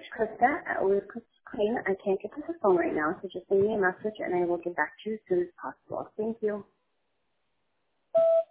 Krista at Always Clean. I can't get to the phone right now, so just leave me a message and I will get back to you as soon as possible. Thank you.